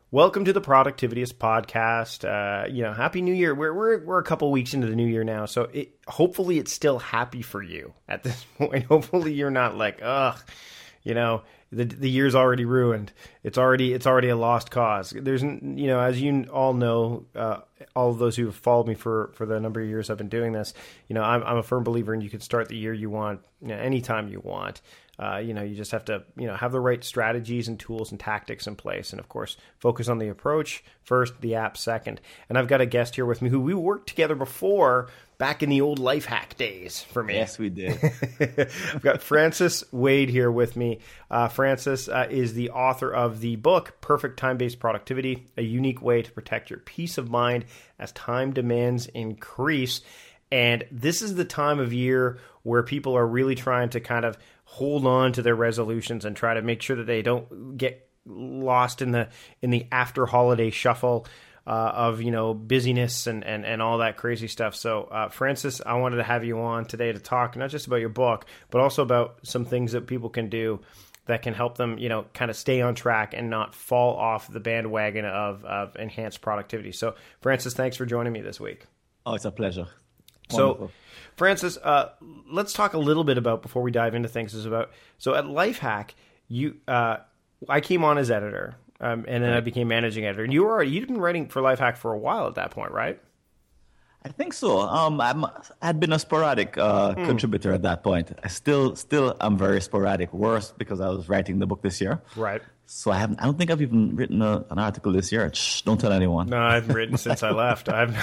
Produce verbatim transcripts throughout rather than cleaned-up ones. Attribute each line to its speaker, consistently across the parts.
Speaker 1: Welcome to the Productivityist podcast. Uh, you know, Happy New Year. We're we're we're a couple weeks into the new year now, so it, hopefully it's still happy for you at this point. Hopefully you're not like, ugh, you know, the the year's already ruined. It's already it's already a lost cause. There's, you know, as you all know, uh, all of those who have followed me for, for the number of years I've been doing this, you know, I'm I'm a firm believer in you can start the year you want, you know, anytime you want. Uh, you know, you just have to, you know, have the right strategies and tools and tactics in place. And of course, focus on the approach first, the app second. And I've got a guest here with me who we worked together before back in the old life hack days for me.
Speaker 2: Yes, we did.
Speaker 1: I've got Francis Wade here with me. Uh, Francis uh, is the author of the book, Perfect Time-Based Productivity, a unique way to protect your peace of mind as time demands increase. And this is the time of year where people are really trying to kind of hold on to their resolutions and try to make sure that they don't get lost in the in the after holiday shuffle uh, of, you know, busyness and, and, and all that crazy stuff. So, uh, Francis, I wanted to have you on today to talk not just about your book, but also about some things that people can do that can help them, you know, kind of stay on track and not fall off the bandwagon of, of enhanced productivity. So, Francis, thanks for joining me this week.
Speaker 2: Oh, it's a pleasure.
Speaker 1: Wonderful. So, Francis, uh, let's talk a little bit about, before we dive into things, is about, so at Lifehack, you, uh, I came on as editor, um, and then right. I became managing editor. And you were already, you'd been writing for Lifehack for a while at that point, right?
Speaker 2: I think so. Um, I'm, I had been a sporadic uh, mm. contributor at that point. I still, still am very sporadic. Worse because I was writing the book this year.
Speaker 1: Right.
Speaker 2: So I haven't. I don't think I've even written a, an article this year. Shh, don't tell anyone.
Speaker 1: No, I've written since I left. I've.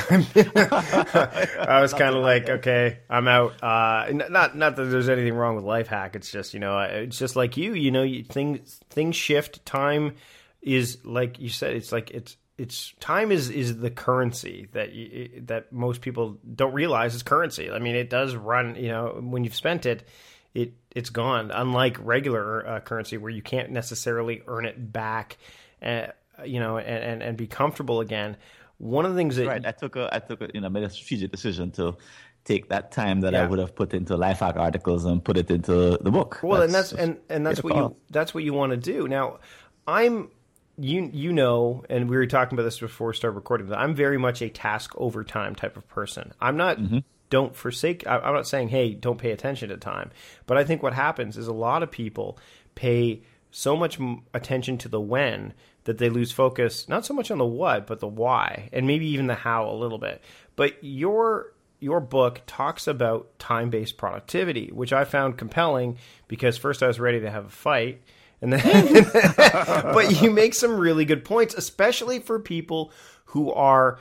Speaker 1: I was kind of like, okay, I'm out. Uh, not, not that there's anything wrong with Lifehack. It's just, you know, it's just like you. You know, you, things things shift. Time is, like you said. It's like it's. It's time is, is the currency that you, that most people don't realize is currency. I mean, it does run. You know, when you've spent it, it it's gone. Unlike regular uh, currency, where you can't necessarily earn it back, uh, you know, and, and, and be comfortable again. One of the things that
Speaker 2: right, I took a I took a you know made a strategic decision to take that time that
Speaker 1: yeah.
Speaker 2: I would have put into Lifehack articles and put it into the book.
Speaker 1: Well, that's, and that's and, and that's what you that's what you want to do. Now, I'm. You you know, and we were talking about this before we started recording, but I'm very much a task over time type of person. I'm not, mm-hmm. don't forsake, I'm not saying, hey, don't pay attention to time. But I think what happens is a lot of people pay so much attention to the when that they lose focus, not so much on the what, but the why, and maybe even the how a little bit. But your your book talks about time-based productivity, which I found compelling because first I was ready to have a fight. And then, but you make some really good points, especially for people who are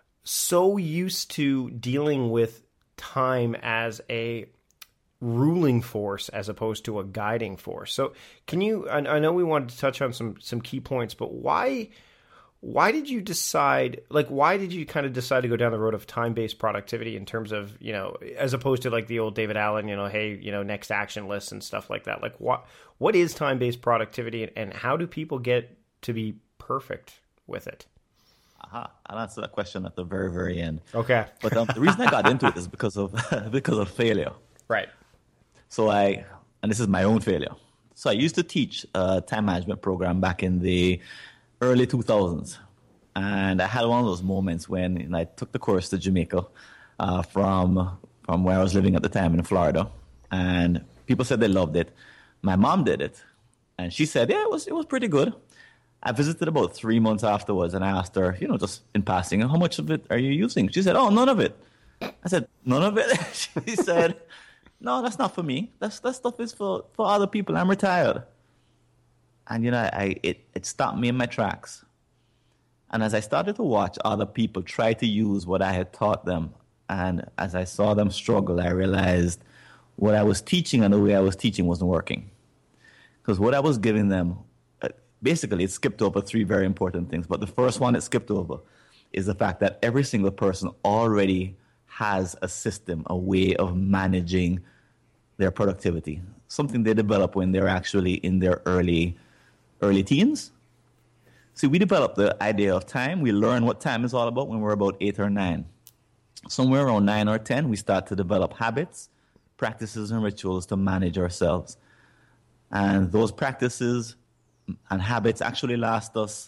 Speaker 1: so used to dealing with time as a ruling force as opposed to a guiding force. So can you, I, I know we wanted to touch on some, some key points, but why, why did you decide, like, why did you kind of decide to go down the road of time-based productivity in terms of, you know, as opposed to like the old David Allen, you know, hey, you know, next action lists and stuff like that? Like, what, what is time-based productivity and how do people get to be perfect with it?
Speaker 2: Aha, I'll answer that question at the very, very end.
Speaker 1: Okay.
Speaker 2: But um, the reason I got into it is because of because of failure.
Speaker 1: Right.
Speaker 2: So I, and this is my own failure. So I used to teach a time management program back in the early two thousands. And I had one of those moments when you know, I took the course to Jamaica uh, from from where I was living at the time in Florida. And people said they loved it. My mom did it. And she said, yeah, it was it was pretty good. I visited about three months afterwards and I asked her, you know, just in passing, how much of it are you using? She said, oh, none of it. I said, none of it? She said, no, that's not for me. That's, that stuff is for, for other people. I'm retired. And, you know, I it, it stopped me in my tracks. And as I started to watch other people try to use what I had taught them, and as I saw them struggle, I realized what I was teaching and the way I was teaching wasn't working. Because what I was giving them, uh, basically, it skipped over three very important things. But the first one it skipped over is the fact that every single person already has a system, a way of managing their productivity, something they develop when they're actually in their early early teens. See, we develop the idea of time. We learn what time is all about when we're about eight or nine. Somewhere around nine or ten, we start to develop habits, practices, and rituals to manage ourselves. And those practices and habits actually last us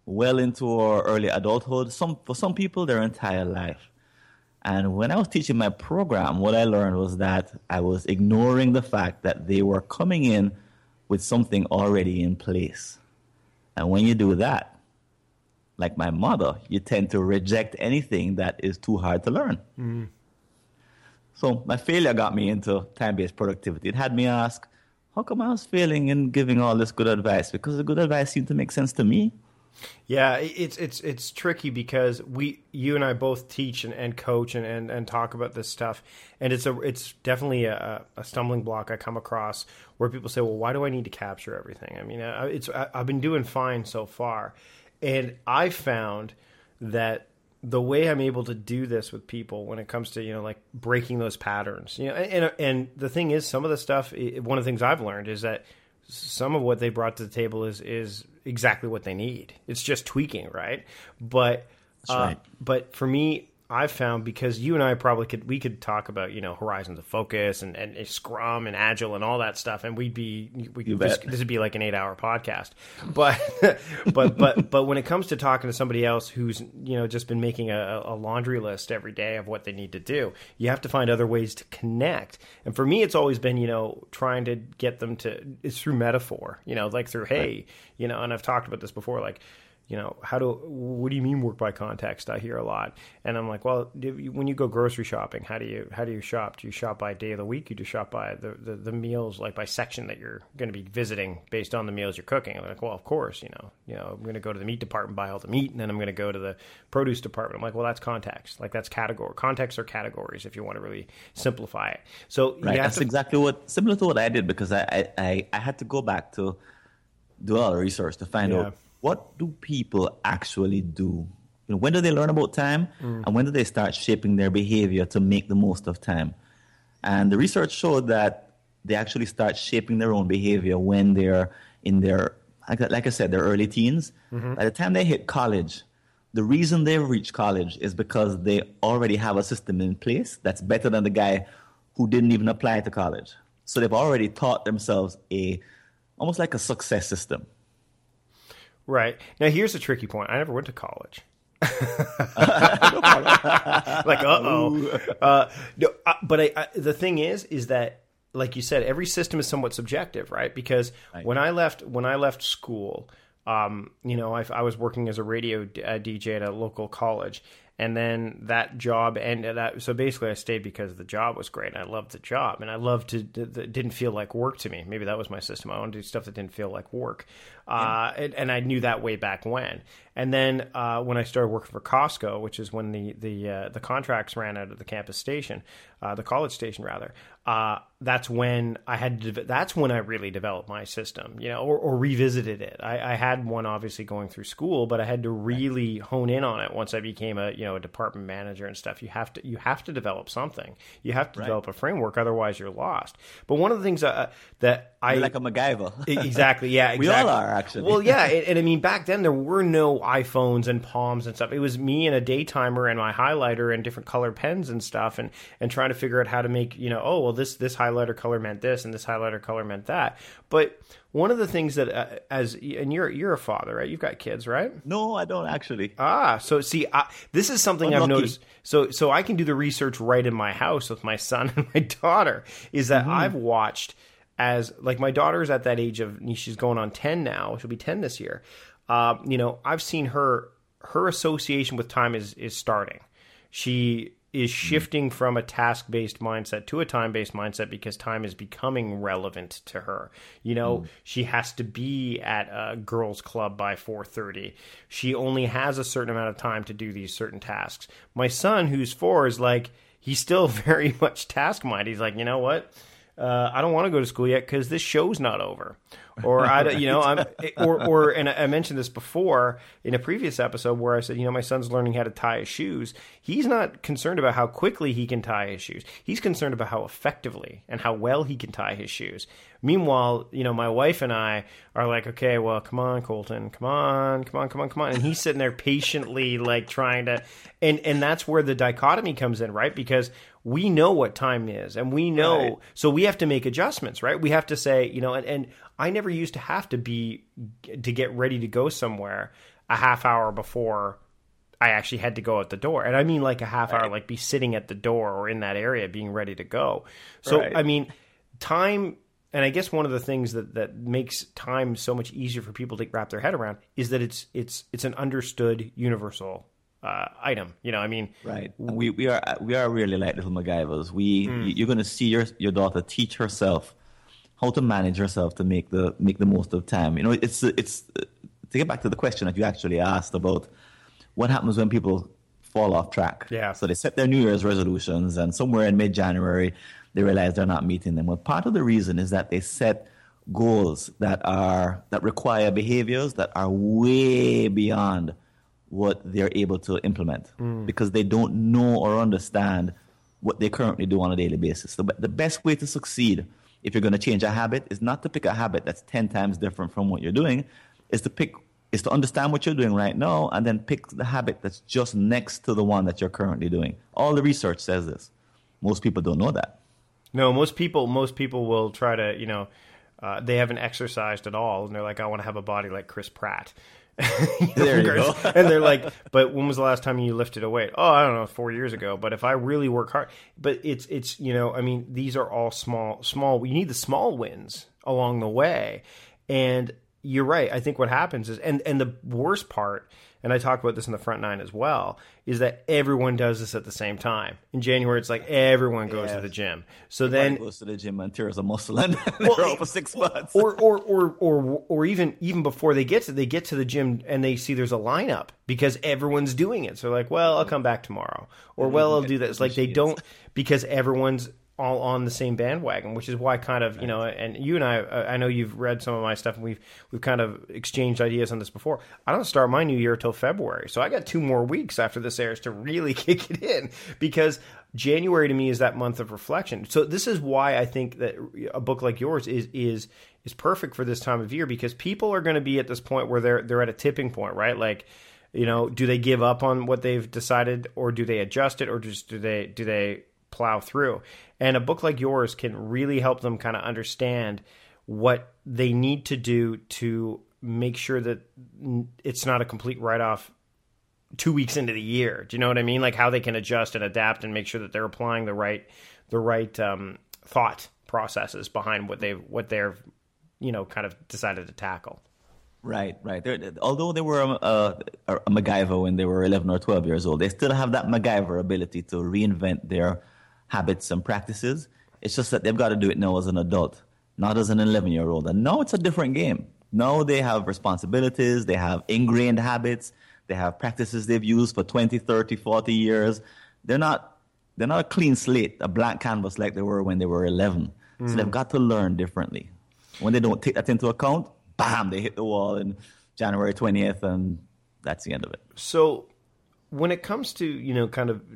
Speaker 2: well into our early adulthood. Some for some people, their entire life. And when I was teaching my program, what I learned was that I was ignoring the fact that they were coming in with something already in place. And when you do that, like my mother, you tend to reject anything that is too hard to learn. Mm-hmm. So my failure got me into time-based productivity. It had me ask, how come I was failing in giving all this good advice? Because the good advice seemed to make sense to me.
Speaker 1: Yeah, it's it's it's tricky because we, you and I both teach and, and coach and, and, and talk about this stuff, and it's a it's definitely a, a stumbling block I come across where people say, well, why do I need to capture everything? I mean, it's I've been doing fine so far, and I found that the way I'm able to do this with people when it comes to, you know, like breaking those patterns, you know, and and the thing is, some of the stuff, one of the things I've learned is that some of what they brought to the table is is exactly what they need. It's just tweaking, right? But
Speaker 2: That's right.
Speaker 1: Uh, but for me, I've found, because you and I probably could we could talk about, you know, horizons of focus and, and Scrum and Agile and all that stuff, and we'd be we
Speaker 2: You
Speaker 1: this,
Speaker 2: bet.
Speaker 1: this would be like an eight hour podcast. But but but but when it comes to talking to somebody else who's, you know, just been making a, a laundry list every day of what they need to do, you have to find other ways to connect. And for me, it's always been, you know, trying to get them to, it's through metaphor, you know, like through, hey, right. you know, and I've talked about this before, like, you know, how do, what do you mean work by context? I hear a lot. And I'm like, well, do you, when you go grocery shopping, how do you, how do you shop? Do you shop by day of the week? You do shop by the, the, the meals, like by section that you're going to be visiting based on the meals you're cooking. I'm like, well, of course, you know, you know, I'm going to go to the meat department, buy all the meat, and then I'm going to go to the produce department. I'm like, well, that's context. Like that's category. Context are categories if you want to really simplify it. So
Speaker 2: right.
Speaker 1: you have
Speaker 2: That's
Speaker 1: to,
Speaker 2: exactly what, similar to what I did, because I, I, I had to go back to do a lot of research to find
Speaker 1: Yeah.
Speaker 2: out, what do people actually do? You know, when do they learn about time, mm. and when do they start shaping their behavior to make the most of time? And the research showed that they actually start shaping their own behavior when they're in their, like, like I said, their early teens. Mm-hmm. By the time they hit college, the reason they reach college is because they already have a system in place that's better than the guy who didn't even apply to college. So they've already taught themselves a, almost like a success system.
Speaker 1: Right. Now, here's the tricky point. I never went to college. like, uh-oh. Uh, no, uh, but I, I, the thing is, is that, like you said, every system is somewhat subjective, right? Because right. when I left, when I left school, um, you know, I, I was working as a radio d- uh, D J at a local college. And then that job ended up, so basically I stayed because the job was great and I loved the job and I loved to, it didn't feel like work to me. Maybe that was my system. I wanted to do stuff that didn't feel like work. Yeah. Uh, and, and I knew that way back when. And then uh, when I started working for Costco, which is when the the uh, the contracts ran out of the campus station, uh, the college station rather, uh, that's when I had to, that's when I really developed my system, you know, or, or revisited it. I, I had one obviously going through school, but I had to really hone in on it once I became a you know a department manager and stuff. You have to you have to develop something. You have to right. develop a framework, otherwise you're lost. But one of the things uh, that I
Speaker 2: you're like a MacGyver.
Speaker 1: exactly, yeah, exactly.
Speaker 2: We all are actually.
Speaker 1: Well, yeah, and, and I mean back then there were no iPhones and Palms and stuff. It was me and a daytimer and my highlighter and different color pens and stuff, and and trying to figure out how to make, you know, oh well, this this highlighter color meant this and this highlighter color meant that. But one of the things that uh, as and you're you're a father, right? You've got kids, right?
Speaker 2: No, I don't actually.
Speaker 1: Ah, so see, I, this is something
Speaker 2: Unlucky.
Speaker 1: I've noticed. So so I can do the research right in my house with my son and my daughter. Is that mm-hmm. I've watched as like my daughter's at that age of, she's going on ten now. She'll be ten this year. Uh, you know, I've seen her, her association with time is, is starting. She is shifting from a task-based mindset to a time-based mindset because time is becoming relevant to her. You know, mm. she has to be at a girls' club by four thirty. She only has a certain amount of time to do these certain tasks. My son, who's four, is like, he's still very much task-minded. He's like, you know what? Uh, I don't want to go to school yet because this show's not over. Or I, you know, I'm, or, or, and I mentioned this before in a previous episode where I said, you know, my son's learning how to tie his shoes. He's not concerned about how quickly he can tie his shoes. He's concerned about how effectively and how well he can tie his shoes. Meanwhile, you know, my wife and I are like, okay, well, come on, Colton, come on, come on, come on, come on. And he's sitting there patiently, like trying to, and, and that's where the dichotomy comes in, right? Because we know what time is and we know, right. So we have to make adjustments, right? We have to say, you know, and, and I never used to have to be, to get ready to go somewhere a half hour before I actually had to go out the door. And I mean like a half right. hour, like be sitting at the door or in that area being ready to go. So, right. I mean, time, and I guess one of the things that, that makes time so much easier for people to wrap their head around is that it's it's it's an understood universal uh, item. You know, I mean,
Speaker 2: right. We we are we are really like little MacGyvers. We mm. you're going to see your your daughter teach herself how to manage herself to make the make the most of time. You know, it's it's to get back to the question that you actually asked about. What happens when people fall off track?
Speaker 1: Yeah.
Speaker 2: So they set their New Year's resolutions, and somewhere in mid-January, they realize they're not meeting them. Well, part of the reason is that they set goals that are that require behaviors that are way beyond what they're able to implement mm. because they don't know or understand what they currently do on a daily basis. So the best way to succeed if you're going to change a habit is not to pick a habit that's ten times different from what you're doing, is to pick is to understand what you're doing right now and then pick the habit that's just next to the one that you're currently doing. All the research says this. Most people don't know that.
Speaker 1: No, most people most people will try to, you know, uh, they haven't exercised at all, and they're like, I want to have a body like Chris Pratt. you know,
Speaker 2: there you go.
Speaker 1: And they're like, but when was the last time you lifted a weight? Oh, I don't know, four years ago. But if I really work hard, but it's, it's you know, I mean, these are all small, small, you need the small wins along the way. And you're right. I think what happens is, and, and the worst part, and I talk about this in the front nine as well, is that everyone does this at the same time. In January, it's like everyone goes yeah. to the gym. So
Speaker 2: Everybody
Speaker 1: then
Speaker 2: goes to the gym and tears a muscle and well, they're out for six months.
Speaker 1: Or, or, or, or, or even even before they get to they get to the gym and they see there's a lineup because everyone's doing it. So they're like, well, I'll come back tomorrow, or well, I'll do that. It's like they don't because everyone's all on the same bandwagon, which is why kind of, you know, and you and I, I know you've read some of my stuff and we've, we've kind of exchanged ideas on this before. I don't start my new year until February. So I got two more weeks after this airs to really kick it in because January to me is that month of reflection. So this is why I think that a book like yours is, is, is perfect for this time of year because people are going to be at this point where they're, they're at a tipping point, right? Like, you know, do they give up on what they've decided or do they adjust it or just do they, do they plow through? And a book like yours can really help them kind of understand what they need to do to make sure that it's not a complete write-off two weeks into the year. Do you know what I mean? Like how they can adjust and adapt and make sure that they're applying the right the right um, thought processes behind what they've what they're you know kind of decided to tackle.
Speaker 2: Right, right. They're, although they were a, a, a MacGyver when they were eleven or twelve years old, they still have that MacGyver ability to reinvent their habits and practices. It's just that they've got to do it now as an adult, not as an eleven-year-old. And now it's a different game. Now they have responsibilities, they have ingrained habits, they have practices they've used for twenty, thirty, forty years. They're not they're not a clean slate, a blank canvas like they were when they were eleven. Mm. So they've got to learn differently. When they don't take that into account, bam, they hit the wall in January twentieth, and that's the end of it.
Speaker 1: So when it comes to, you know, kind of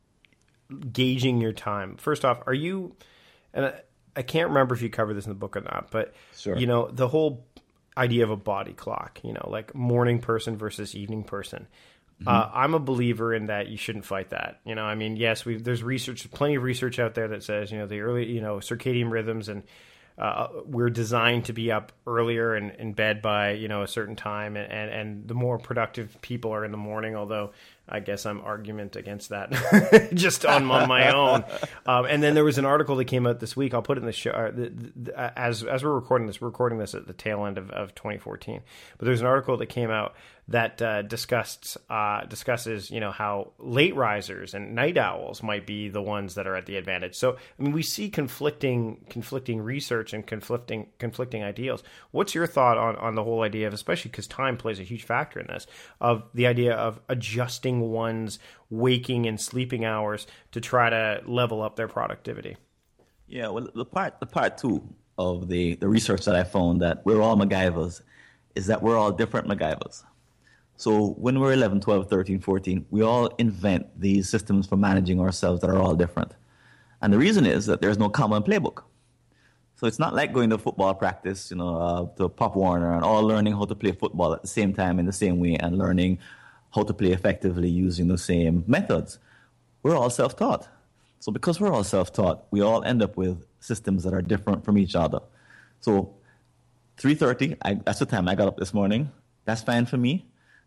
Speaker 1: gauging your time, first off, are you, and I, I can't remember if you cover this in the book or not, but,
Speaker 2: sure.
Speaker 1: you know, the whole idea of a body clock, you know, like morning person versus evening person. Mm-hmm. Uh, I'm a believer in that you shouldn't fight that. You know, I mean, yes, we there's research, plenty of research out there that says, you know, the early, you know, circadian rhythms and uh, we're designed to be up earlier and in bed by, you know, a certain time. And, and, and the more productive people are in the morning, although I guess I'm argument against that just on, on my own. Um, and then there was an article that came out this week. I'll put it in the show uh, the, the, as as we're recording this. We're recording this at the tail end of, of twenty fourteen. But there's an article that came out that uh, discussed uh, discusses, you know, how late risers and night owls might be the ones that are at the advantage. So I mean, we see conflicting conflicting research and conflicting conflicting ideals. What's your thought on on the whole idea of, especially because time plays a huge factor in this, of the idea of adjusting one's waking and sleeping hours to try to level up their productivity?
Speaker 2: Yeah, well, the part the part two of the, the research that I found that we're all MacGyvers is that we're all different MacGyvers. So when we're eleven, twelve, thirteen, fourteen, we all invent these systems for managing ourselves that are all different. And the reason is that there's no common playbook. So it's not like going to football practice, you know, uh, to Pop Warner and all learning how to play football at the same time in the same way and learning how to play effectively using the same methods. We're all self-taught. So because we're all self-taught, we all end up with systems that are different from each other. So three thirty, I, that's the time I got up this morning. That's fine for me.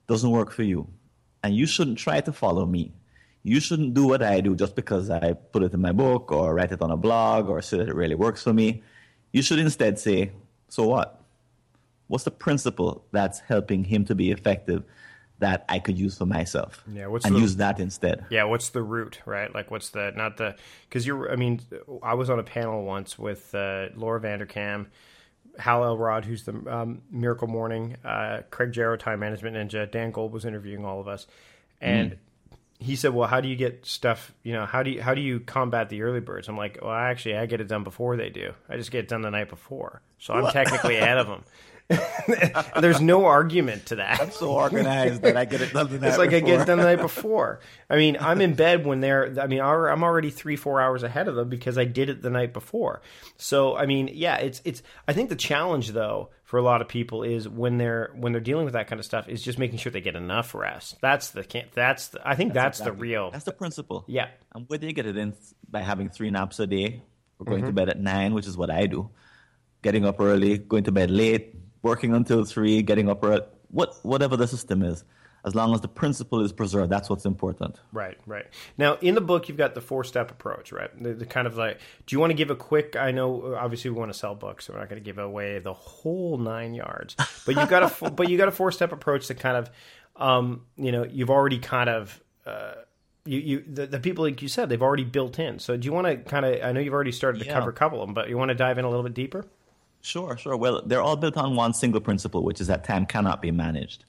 Speaker 2: doesn't work for you. And you shouldn't try to follow me. You shouldn't do what I do just because I put it in my book or write it on a blog or say that it really works for me. You should instead say, so what? What's the principle that's helping him to be effective that I could use for myself?
Speaker 1: Yeah, what's
Speaker 2: and
Speaker 1: the,
Speaker 2: use that instead.
Speaker 1: Yeah, what's the root, right? Like, what's the, not the, because you're, I mean, I was on a panel once with uh, Laura Vanderkam, Hal Elrod, who's the um, Miracle Morning, uh, Craig Jarrow, Time Management Ninja, Dan Gold was interviewing all of us. And mm. he said, well, how do you get stuff, you know, how do you, how do you combat the early birds? I'm like, well, actually, I get it done before they do. I just get it done the night before. So I'm what? technically ahead of them. There's no argument to that.
Speaker 2: I'm so organized that I get it done the night
Speaker 1: It's like
Speaker 2: before.
Speaker 1: I get it done the night before. I mean, I'm in bed when they're, I mean, I'm already three, four hours ahead of them because I did it the night before. So, I mean, yeah, it's, it's, I think the challenge though, for a lot of people is when they're, when they're dealing with that kind of stuff is just making sure they get enough rest. That's the, that's the, I think that's, that's exactly, the real.
Speaker 2: That's the principle.
Speaker 1: Yeah.
Speaker 2: And whether you get it in by having three naps a day or going
Speaker 1: mm-hmm.
Speaker 2: to bed at nine, which is what I do, getting up early, going to bed late, working until three, getting up early, what, whatever the system is, as long as the principle is preserved, that's what's important.
Speaker 1: Right, right. Now, in the book, you've got the four-step approach, right? The, the kind of like, do you want to give a quick, I know, obviously we want to sell books, so we're not going to give away the whole nine yards, but you've got a, but you got a four-step approach that kind of, um, you know, you've already kind of, uh, you, you the, the people, like you said, they've already built in. So do you want to kind of, I know you've already started to yeah. cover a couple of them, but you want to dive in a little bit deeper?
Speaker 2: Sure, sure. Well, they're all built on one single principle, which is that time cannot be managed.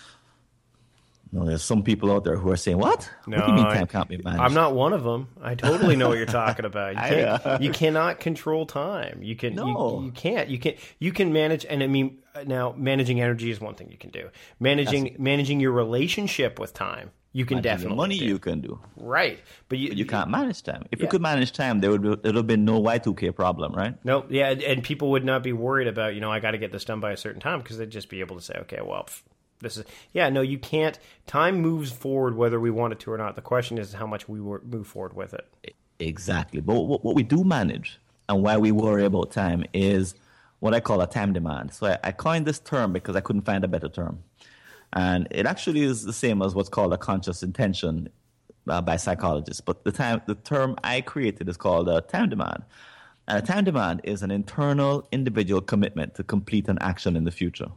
Speaker 2: You know, there's some people out there who are saying, what?
Speaker 1: No,
Speaker 2: what do you mean time can't be managed?
Speaker 1: I'm not one of them. I totally know what you're talking about. You, can't, I, uh, you cannot control time. You can.
Speaker 2: No.
Speaker 1: You, you can't. You can. You can manage, and I mean, now managing energy is one thing you can do. Managing That's, managing your relationship with time, you can definitely.
Speaker 2: Money
Speaker 1: do.
Speaker 2: you can do.
Speaker 1: Right, but you,
Speaker 2: but you can't manage time. If
Speaker 1: yeah.
Speaker 2: you could manage time, there would be, there would have been no Y two K problem, right?
Speaker 1: No, yeah, and people would not be worried about, you know, I got to get this done by a certain time because they'd just be able to say, okay, well. Pff, This is yeah no you can't. Time moves forward whether we want it to or not. The question is how much we move forward with it.
Speaker 2: Exactly. But what, what we do manage and why we worry about time is what I call a time demand. So I, I coined this term because I couldn't find a better term, and it actually is the same as what's called a conscious intention uh, by psychologists. But the time the term I created is called a time demand, and a time demand is an internal individual commitment to complete an action in the future.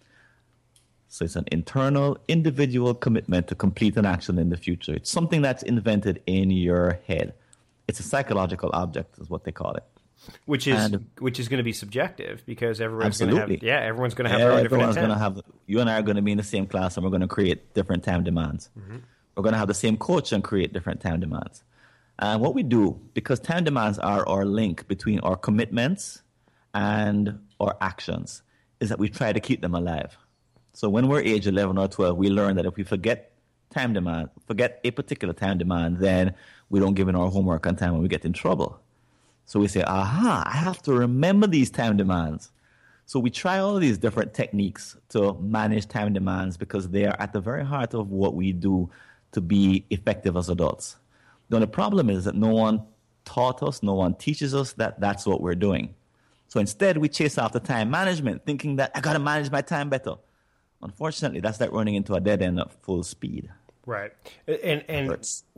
Speaker 2: So it's an internal, individual commitment to complete an action in the future. It's something that's invented in your head. It's a psychological object, is what they call it.
Speaker 1: Which is and, which is going to be subjective because everyone's going to have yeah everyone's going to have
Speaker 2: yeah,
Speaker 1: their own different
Speaker 2: intent. Gonna have, you and I are going to be in the same class and we're going to create different time demands. Mm-hmm. We're going to have the same coach and create different time demands. And what we do, because time demands are our link between our commitments and our actions, is that we try to keep them alive. So when we're age eleven or twelve, we learn that if we forget time demand, forget a particular time demand, then we don't give in our homework on time and we get in trouble. So we say, aha, I have to remember these time demands. So we try all these different techniques to manage time demands because they are at the very heart of what we do to be effective as adults. The only problem is that no one taught us, no one teaches us that that's what we're doing. So instead, we chase after time management, thinking that I got to manage my time better. Unfortunately, that's like running into a dead end at full speed.
Speaker 1: Right, and and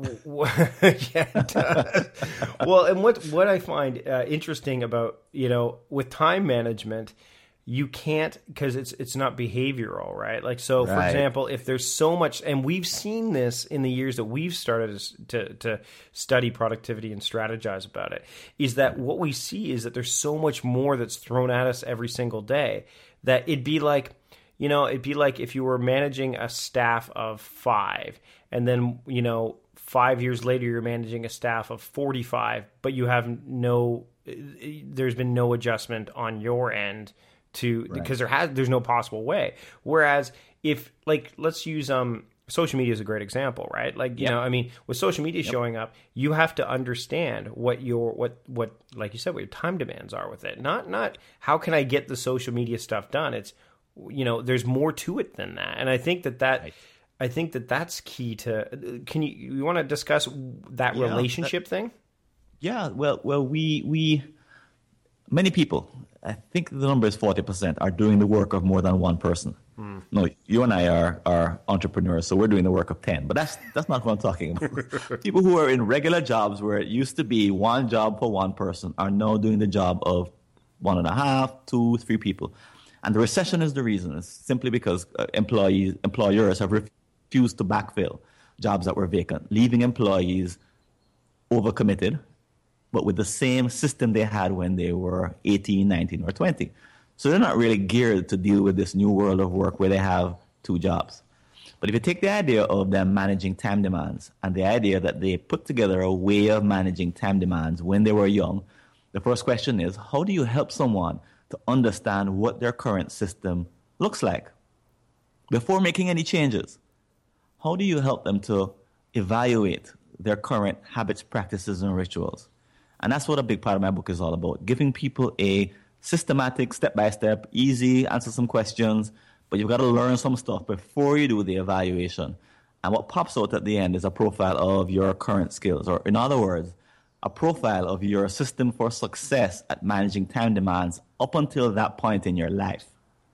Speaker 1: yeah, it does. Well, and what what I find uh, interesting about, you know, with time management, you can't, because it's it's not behavioral, right? Like, so for right. example, if there's so much, and we've seen this in the years that we've started to to study productivity and strategize about it, is that what we see is that there's so much more that's thrown at us every single day that it'd be like. You know, it'd be like if you were managing a staff of five, and then, you know, five years later you're managing a staff of forty-five, but you have no, there's been no adjustment on your end to, right. because there has, there's no possible way. Whereas if, like, let's use, um, social media is a great example, right? Like, you yep. know, I mean, with social media yep. showing up, you have to understand what your, what, what, like you said, what your time demands are with it. Not, not how can I get the social media stuff done? It's, you know, there's more to it than that. And I think that that, right. I think that that's key to, can you, you want to discuss that yeah, relationship that, thing?
Speaker 2: Yeah. Well, well, we, we, many people, I think the number is forty percent are doing the work of more than one person. Mm. No, you and I are, are entrepreneurs, so we're doing the work of ten. But that's that's not what I'm talking about. People who are in regular jobs where it used to be one job for one person are now doing the job of one and a half, two, three people. And the recession is the reason. It's simply because uh, employees, employers have refused to backfill jobs that were vacant, leaving employees overcommitted, but with the same system they had when they were eighteen, nineteen, or twenty. So they're not really geared to deal with this new world of work where they have two jobs. But if you take the idea of them managing time demands and the idea that they put together a way of managing time demands when they were young, the first question is, how do you help someone to understand what their current system looks like before making any changes? How do you help them to evaluate their current habits, practices, and rituals? And that's what a big part of my book is all about, giving people a systematic, step-by-step, easy, answer some questions, but you've got to learn some stuff before you do the evaluation. And what pops out at the end is a profile of your current skills, or in other words, a profile of your system for success at managing time demands up until that point in your life.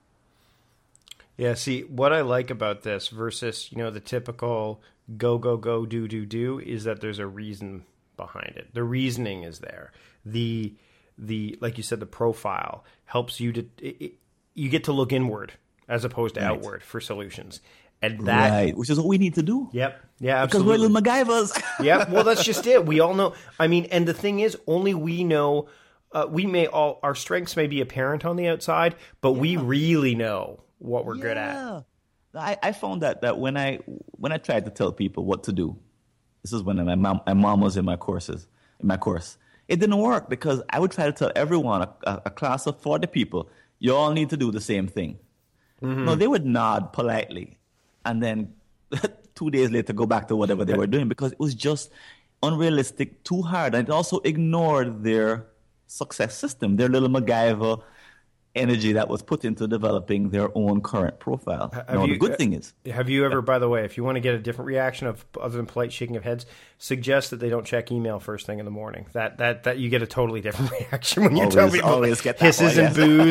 Speaker 1: Yeah, see, what I like about this versus, you know, the typical go, go, go, do, do, do, is that there's a reason behind it. The reasoning is there. The, the like you said, the profile helps you to, it, it, you get to look inward as opposed to right. outward for solutions. And that,
Speaker 2: right, which is what we need to do.
Speaker 1: Yep. Yeah, absolutely.
Speaker 2: Because we're little MacGyvers.
Speaker 1: Yep. Well, that's just it. We all know. I mean, and the thing is, only we know. Uh, we may all our strengths may be apparent on the outside, but yeah. we really know what we're
Speaker 2: yeah.
Speaker 1: good at.
Speaker 2: I, I found that that when I when I tried to tell people what to do, this is when my mom my mom was in my courses in my course. It didn't work because I would try to tell everyone, a, a, a class of forty people, you all need to do the same thing. Mm-hmm. No, they would nod politely. And then two days later, go back to whatever they were doing because it was just unrealistic, too hard. And it also ignored their success system, their little MacGyver energy that was put into developing their own current profile. Now, you, the good thing is...
Speaker 1: Have you ever, by the way, if you want to get a different reaction of other than polite shaking of heads, suggest that they don't check email first thing in the morning. That that that you get a totally different reaction when you
Speaker 2: always,
Speaker 1: tell people
Speaker 2: always get that
Speaker 1: hisses
Speaker 2: one,
Speaker 1: and
Speaker 2: yes.
Speaker 1: boos.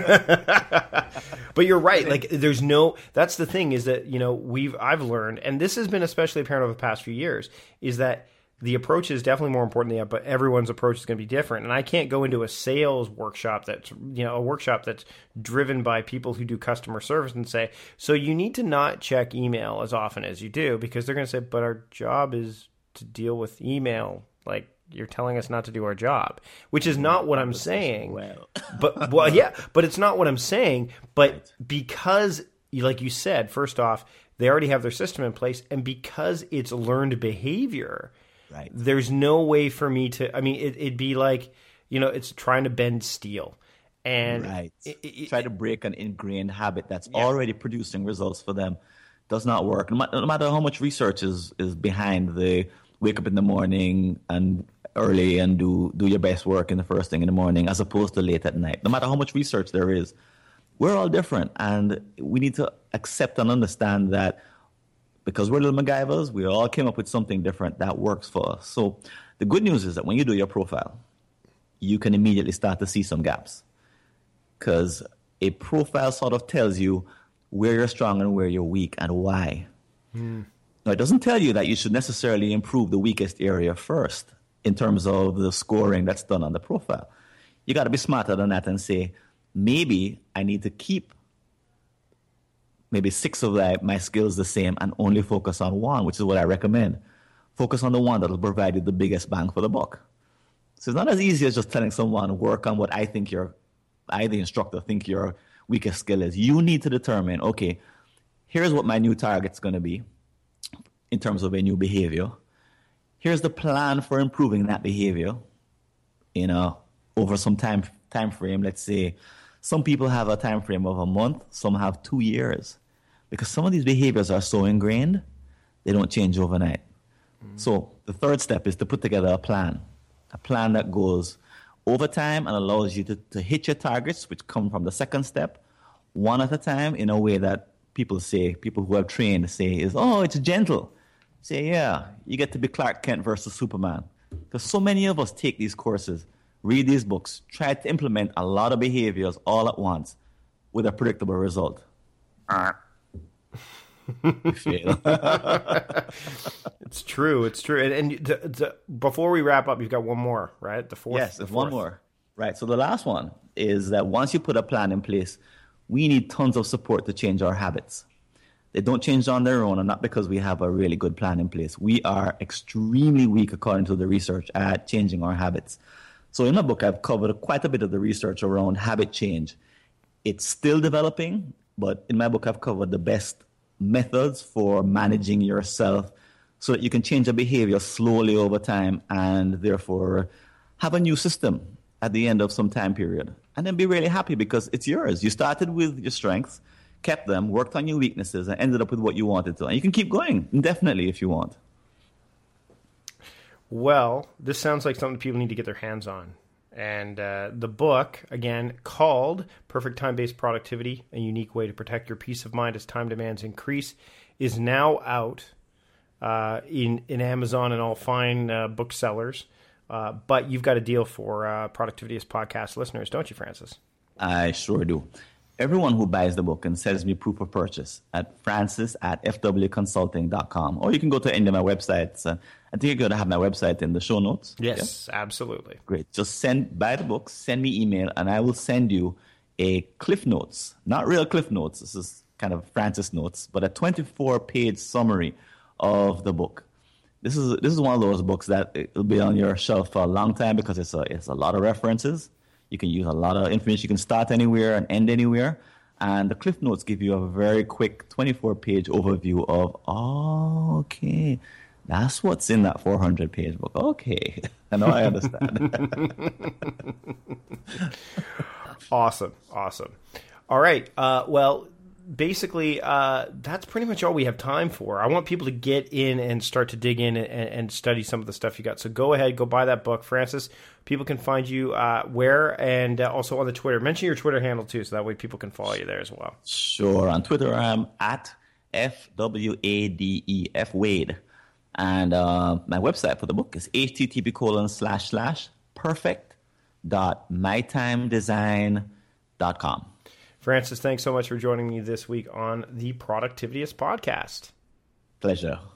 Speaker 1: And but you're right. Like, there's no... That's the thing is that, you know, we've I've learned, and this has been especially apparent over the past few years, is that the approach is definitely more important than the but everyone's approach is going to be different. And I can't go into a sales workshop that's, you know, a workshop that's driven by people who do customer service and say, so you need to not check email as often as you do, because they're going to say, but our job is to deal with email. Like, you're telling us not to do our job, which is not what I'm saying.
Speaker 2: Well.
Speaker 1: But, well, yeah, but it's not what I'm saying. But because, like you said, first off, they already have their system in place. And because it's learned behavior,
Speaker 2: right.
Speaker 1: there's no way for me to, I mean, it, it'd be like, you know, it's trying to bend steel. And
Speaker 2: right.
Speaker 1: it, it,
Speaker 2: try to break an ingrained habit that's
Speaker 1: yeah.
Speaker 2: already producing results for them. Does not work. No, no matter how much research is, is behind the wake up in the morning and early and do, do your best work in the first thing in the morning as opposed to late at night. No matter how much research there is, we're all different. And we need to accept and understand that because we're little MacGyvers, we all came up with something different that works for us. So the good news is that when you do your profile, you can immediately start to see some gaps. Because a profile sort of tells you where you're strong and where you're weak and why. Mm. Now, it doesn't tell you that you should necessarily improve the weakest area first in terms of the scoring that's done on the profile. You got to be smarter than that and say, maybe I need to keep maybe six of my, my skills the same and only focus on one, which is what I recommend. Focus on the one that will provide you the biggest bang for the buck. So it's not as easy as just telling someone, work on what I think your, I, the instructor, think your weakest skill is. You need to determine, okay, here's what my new target's going to be in terms of a new behavior. Here's the plan for improving that behavior, you know, over some time time frame. Let's say some people have a time frame of a month, some have two years. Because some of these behaviors are so ingrained, they don't change overnight. Mm-hmm. So the third step is to put together a plan, a plan that goes over time and allows you to, to hit your targets, which come from the second step, one at a time in a way that people say, people who have trained say is, oh, it's gentle. Say, yeah, you get to be Clark Kent versus Superman. Because so many of us take these courses, read these books, try to implement a lot of behaviors all at once with a predictable result. fail.
Speaker 1: It's true. It's true. And, and to, to, before we wrap up, you've got one more, right? The fourth.
Speaker 2: Yes,
Speaker 1: there's
Speaker 2: one more. Right. So the last one is that once you put a plan in place, we need tons of support to change our habits. They don't change on their own, and not because we have a really good plan in place. We are extremely weak, according to the research, at changing our habits. So in my book, I've covered quite a bit of the research around habit change. It's still developing, but in my book, I've covered the best methods for managing yourself so that you can change a behavior slowly over time and therefore have a new system at the end of some time period. And then be really happy because it's yours. You started with your strengths, kept them, worked on your weaknesses, and ended up with what you wanted to. And you can keep going indefinitely if you want.
Speaker 1: Well, this sounds like something people need to get their hands on. And uh, the book, again, called Perfect Time-Based Productivity, A Unique Way to Protect Your Peace of Mind as Time Demands Increase, is now out uh, in, in Amazon and all fine uh, booksellers. Uh, but you've got a deal for uh, Productivityist podcast listeners, don't you, Francis?
Speaker 2: I sure do. Everyone who buys the book and sends me proof of purchase at francis at f w consulting dot com. Or you can go to any of my websites. Uh, I think you're going to have my website in the show notes.
Speaker 1: Yes, yeah? Absolutely.
Speaker 2: Great. Just send, buy the book, send me email, and I will send you a Cliff Notes. Not real Cliff Notes. This is kind of Francis Notes, but a twenty-four page summary of the book. This is this is one of those books that it'll be on your shelf for a long time because it's a it's a lot of references. You can use a lot of information. You can start anywhere and end anywhere. And the Cliff Notes give you a very quick twenty-four page overview of, oh, okay, that's what's in that four hundred page book. Okay, I know I understand.
Speaker 1: Awesome, awesome. All right, uh, well, basically, uh, that's pretty much all we have time for. I want people to get in and start to dig in and, and study some of the stuff you got. So go ahead, go buy that book. Francis, people can find you uh, where and uh, also on the Twitter. Mention your Twitter handle too, so that way people can follow you there as well.
Speaker 2: Sure. On Twitter, I'm at F W A D E, F Wade. And uh, my website for the book is http colon slash slash perfect dot mytimedesign dot com.
Speaker 1: Francis, thanks so much for joining me this week on the Productivityist podcast.
Speaker 2: Pleasure.